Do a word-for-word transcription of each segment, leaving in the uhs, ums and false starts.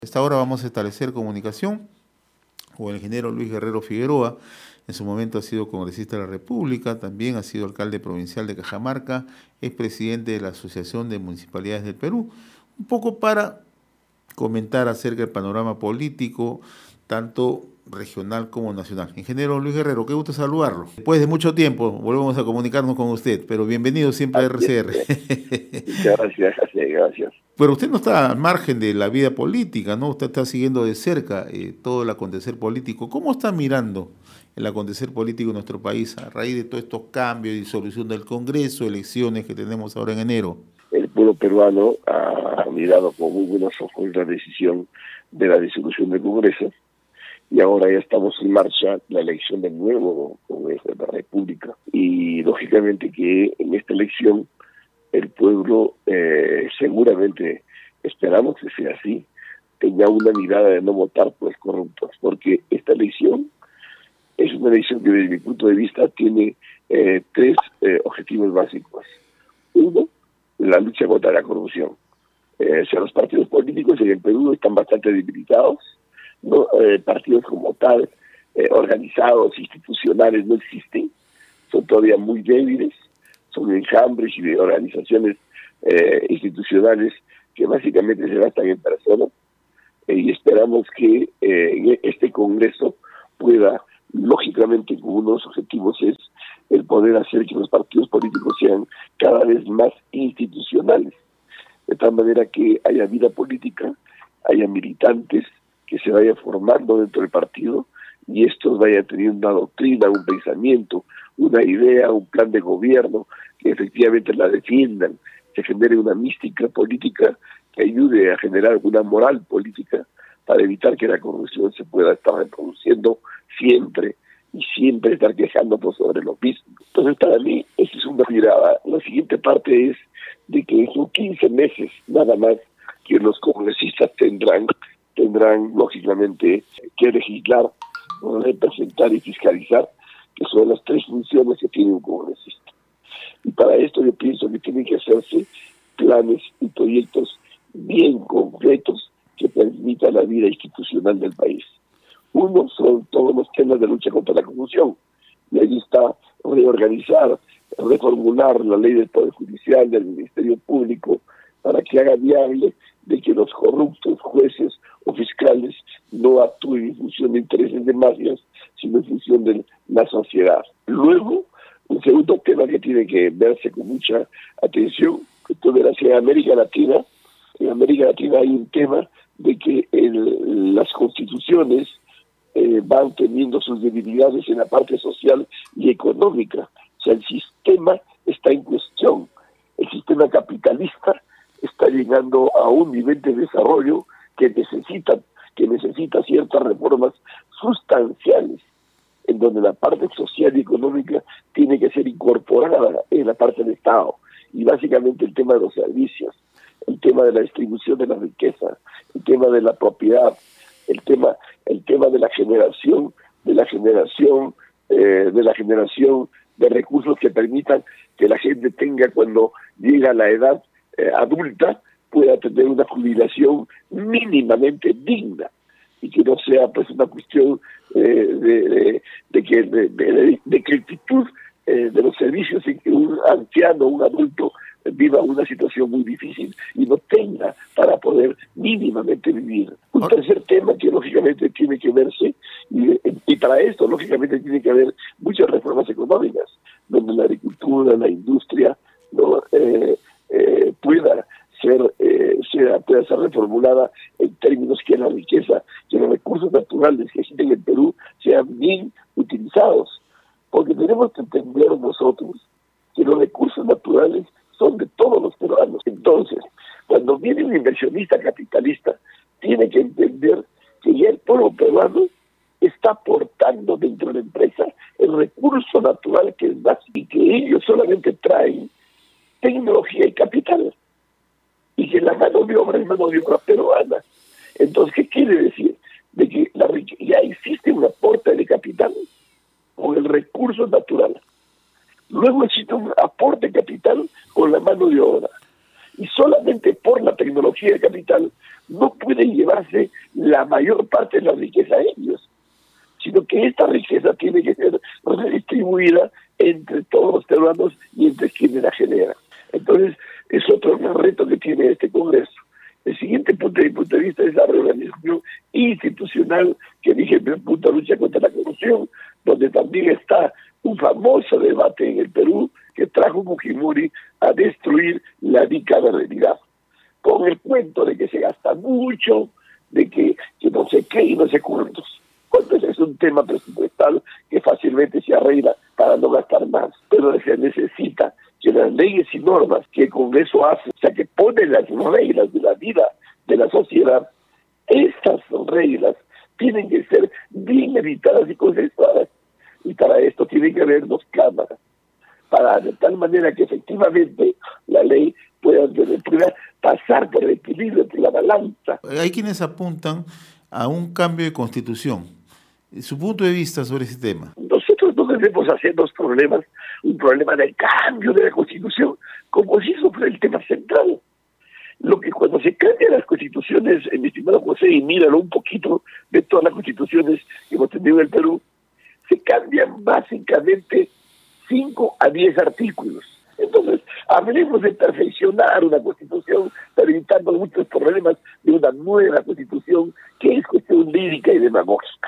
A esta hora vamos a establecer comunicación con el ingeniero Luis Guerrero Figueroa. En su momento ha sido congresista de la República, también ha sido alcalde provincial de Cajamarca, es presidente de la Asociación de Municipalidades del Perú. Un poco para comentar acerca del panorama político, tanto regional como nacional. Ingeniero Luis Guerrero, qué gusto saludarlo. Después de mucho tiempo volvemos a comunicarnos con usted, pero bienvenido siempre a R C R. Muchas gracias, gracias. Pero usted no está al margen de la vida política, ¿no? Usted está siguiendo de cerca eh, todo el acontecer político. ¿Cómo está mirando el acontecer político en nuestro país a raíz de todos estos cambios, disolución del Congreso, elecciones que tenemos ahora en enero? El pueblo peruano ha mirado con muy buenos ojos la decisión de la disolución del Congreso y ahora ya estamos en marcha la elección del nuevo Congreso de la República. Y lógicamente que en esta elección el pueblo eh, seguramente, esperamos que sea así, tenga una mirada de no votar por los corruptos, porque esta elección es una elección que desde mi punto de vista tiene eh, tres eh, objetivos básicos. Uno, la lucha contra la corrupción. Eh, o sea, los partidos políticos en el Perú están bastante debilitados, ¿no? Eh, partidos como tal, eh, organizados, institucionales, no existen, son todavía muy débiles, son enjambres y de organizaciones eh, institucionales que básicamente se bastan en personas, eh, y esperamos que eh, este Congreso pueda, lógicamente, con unos objetivos es el poder hacer que los partidos políticos sean cada vez más institucionales, de tal manera que haya vida política, haya militantes que se vayan formando dentro del partido y estos vayan teniendo una doctrina, un pensamiento, una idea, un plan de gobierno, que efectivamente la defiendan, que genere una mística política que ayude a generar una moral política para evitar que la corrupción se pueda estar reproduciendo siempre y siempre estar quejándonos sobre lo mismo. Entonces, para mí, esa es una mirada. La siguiente parte es de que son quince meses nada más que los congresistas tendrán, tendrán lógicamente que legislar, representar y fiscalizar, que son las tres funciones que tiene un congresista. Y para esto yo pienso que tienen que hacerse planes y proyectos bien concretos que permitan la vida institucional del país. Uno son todos los temas de lucha contra la corrupción, y ahí está reorganizar, reformular la ley del Poder Judicial, del Ministerio Público, para que haga viable de que los corruptos jueces o fiscales no actúen en función de intereses de mafias, sino en función de la sociedad. Luego, un segundo tema que tiene que verse con mucha atención, esto verás en América Latina, en América Latina hay un tema de que el, las constituciones eh, van teniendo sus debilidades en la parte social y económica. O sea, el sistema está en cuestión, el sistema capitalista está llegando a un nivel de desarrollo que necesita, que necesita ciertas reformas sustanciales, en donde la parte social y económica tiene que ser incorporada en la parte del Estado, y básicamente el tema de los servicios, el tema de la distribución de la riqueza, el tema de la propiedad, el tema, el tema de la generación, de la generación, eh, de la generación de recursos que permitan que la gente tenga, cuando llega a la edad eh, adulta, pueda tener una jubilación mínimamente digna, y que no sea pues una cuestión eh, de, de, de que de, de, de cretitud eh, de los servicios, en que un anciano, un adulto viva una situación muy difícil y no tenga para poder mínimamente vivir. Un tercer tema que lógicamente tiene que verse, y, y para esto lógicamente tiene que haber muchas reformas económicas, donde la agricultura, la industria, no eh, eh, pueda ser eh, sea, pueda ser reformulada en términos que la riqueza, que los recursos naturales que existen en el Perú sean bien utilizados, porque tenemos que entender nosotros que los recursos naturales son de todos los peruanos. Entonces, cuando viene un inversionista capitalista, tiene que entender que ya el pueblo peruano está aportando dentro de la empresa el recurso natural que es básico, y que ellos solamente traen tecnología y capital, y que la mano de obra es mano de obra peruana. Entonces, ¿qué quiere decir? De que la, ya existe un aporte de capital con el recurso natural. Luego existe un aporte de capital con la mano de obra. Y solamente por la tecnología de capital no pueden llevarse la mayor parte de la riqueza a ellos, sino que esta riqueza tiene que ser redistribuida entre todos los peruanos y entre quienes la generan. Entonces, es otro gran reto que tiene este Congreso. El siguiente punto de mi punto de vista es la reorganización institucional, que dije en primer punto, lucha contra la corrupción, donde también está un famoso debate en el Perú que trajo Fujimori a destruir la bicameralidad, con el cuento de que se gasta mucho, de que, que no sé qué y no sé cuántos. Entonces es un tema presupuestal que fácilmente se arregla para no gastar más, pero se necesita que las leyes y normas que el Congreso hace, o sea, que pone las reglas de la vida de la sociedad, estas reglas tienen que ser bien editadas y consensuadas, y para esto tienen que haber dos cámaras, para de tal manera que efectivamente la ley pueda, pueda pasar por el equilibrio, por la balanza. Hay quienes apuntan a un cambio de constitución. Su punto de vista sobre ese tema. Nosotros no debemos hacernos problemas, un problema del cambio de la Constitución, como si eso fuera el tema central. Lo que cuando se cambian las constituciones, mi estimado José, y míralo un poquito de todas las constituciones que hemos tenido en el Perú, se cambian básicamente cinco a diez artículos. Entonces, hablemos de perfeccionar una constitución, pero evitando muchos problemas de una nueva constitución que es cuestión lírica y demagógica.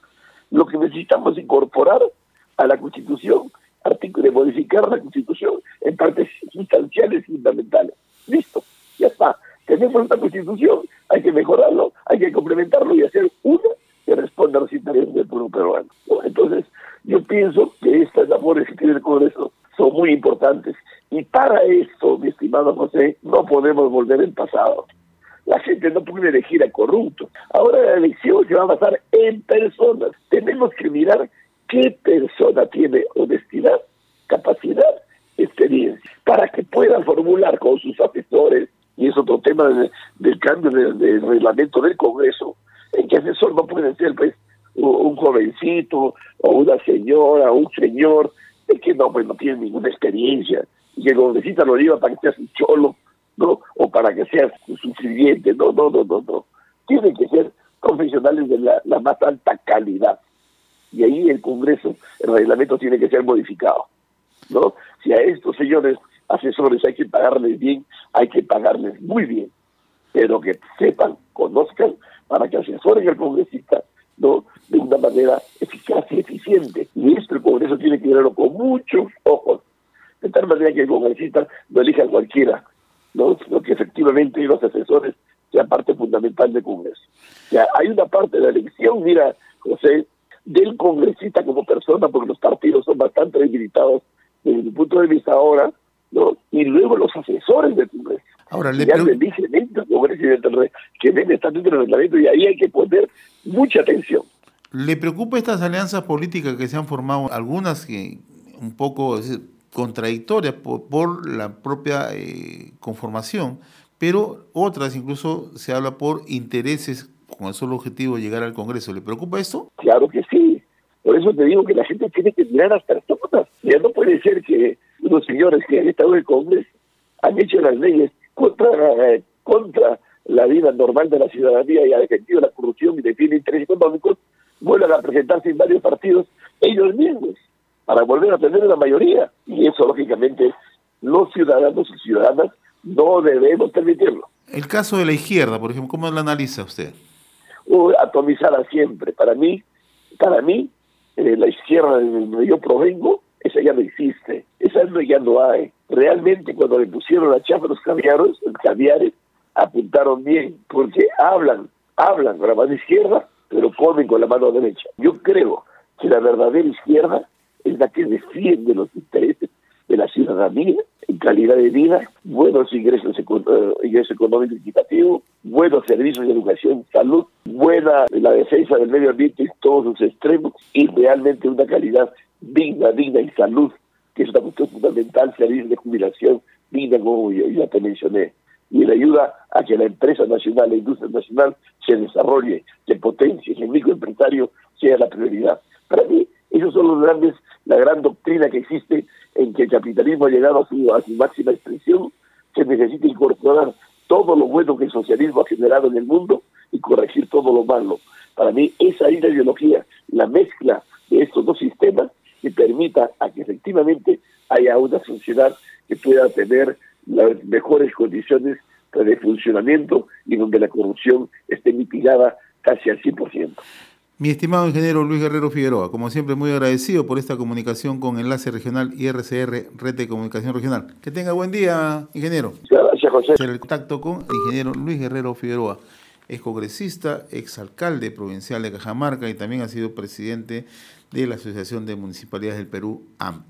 Lo que necesitamos incorporar a la Constitución, artículo de modificar la Constitución en partes sustanciales y fundamentales. Listo, ya está. Tenemos una Constitución, hay que mejorarlo, hay que complementarlo y hacer una que responda a los intereses del pueblo peruano. Entonces, yo pienso que estas labores que tiene el Congreso son muy importantes. Y para esto, mi estimado José, no podemos volver al pasado. La gente no puede elegir a corruptos. Ahora la elección se va a basar en personas. Tenemos que mirar qué persona tiene honestidad, capacidad, experiencia, para que puedan formular con sus asesores, y es otro tema de, del cambio del de reglamento del Congreso, en que asesor no puede ser pues un jovencito, o una señora, o un señor, es que no, pues no tiene ninguna experiencia, y que el congresista lo lleva para que sea su cholo, ¿no? O para que sea su sirviente, no, no, no, no, no. Tienen que ser profesionales de la, la más alta calidad. Y ahí el Congreso, el reglamento tiene que ser modificado, ¿no? Si a estos señores asesores hay que pagarles bien, hay que pagarles muy bien, pero que sepan, conozcan, para que asesoren al congresista, ¿no? De una manera eficaz y eficiente. Y esto el Congreso tiene que verlo con muchos ojos, de tal manera que el congresista no elija a cualquiera, ¿no? Sino que efectivamente los asesores sean parte fundamental del Congreso. O sea, hay una parte de la elección, mira, José, del congresista como persona, porque los partidos son bastante debilitados desde mi punto de vista ahora, ¿no? Y luego los asesores del Congreso. Ahora, le ya pregun- le dije dentro del Congreso y dentro del, que debe estar dentro del reglamento, y ahí hay que poner mucha atención. ¿Le preocupa estas alianzas políticas que se han formado, algunas que un poco es, contradictorias por, por la propia eh, conformación, pero otras incluso se habla por intereses con el solo objetivo de llegar al Congreso? ¿Le preocupa esto? Claro que sí. Por eso te digo que la gente tiene que mirar a las personas. Ya no puede ser que unos señores que han estado en el Congreso han hecho las leyes contra, eh, contra la vida normal de la ciudadanía y han defendido la corrupción y defienden intereses económicos, vuelvan a presentarse en varios partidos ellos mismos para volver a tener una mayoría. Y eso, lógicamente, los ciudadanos y ciudadanas no debemos permitirlo. El caso de la izquierda, por ejemplo, ¿cómo lo analiza usted? O atomizada siempre. Para mí, para mí, eh, la izquierda de donde yo provengo, esa ya no existe. Esa ya no hay. Realmente, cuando le pusieron la chapa a los caviares, los caviares apuntaron bien, porque hablan, hablan con la mano izquierda, pero comen con la mano derecha. Yo creo que la verdadera izquierda es la que defiende los intereses de la ciudadanía en calidad de vida, buenos ingresos, uh, ingresos económicos equitativos, buenos servicios de educación, salud, buena la defensa del medio ambiente en todos sus extremos y realmente una calidad digna, digna y salud, que es una cuestión fundamental, servicios de jubilación digna, como yo ya te mencioné, y le ayuda a que la empresa nacional, la industria nacional se desarrolle, se potencie, que el microempresario sea la prioridad. Para mí, esos son los grandes, la gran doctrina que existe en que el capitalismo ha llegado a su, a su máxima expresión. Se necesita incorporar todo lo bueno que el socialismo ha generado en el mundo y corregir todo lo malo. Para mí esa es la ideología, la mezcla de estos dos sistemas que permita a que efectivamente haya una sociedad que pueda tener las mejores condiciones de funcionamiento y donde la corrupción esté mitigada casi al cien por ciento. Mi estimado ingeniero Luis Guerrero Figueroa, como siempre muy agradecido por esta comunicación con Enlace Regional I R C R, Red de Comunicación Regional. Que tenga buen día, ingeniero. Gracias, José. El contacto con el ingeniero Luis Guerrero Figueroa, ex congresista, exalcalde provincial de Cajamarca y también ha sido presidente de la Asociación de Municipalidades del Perú, A M P E.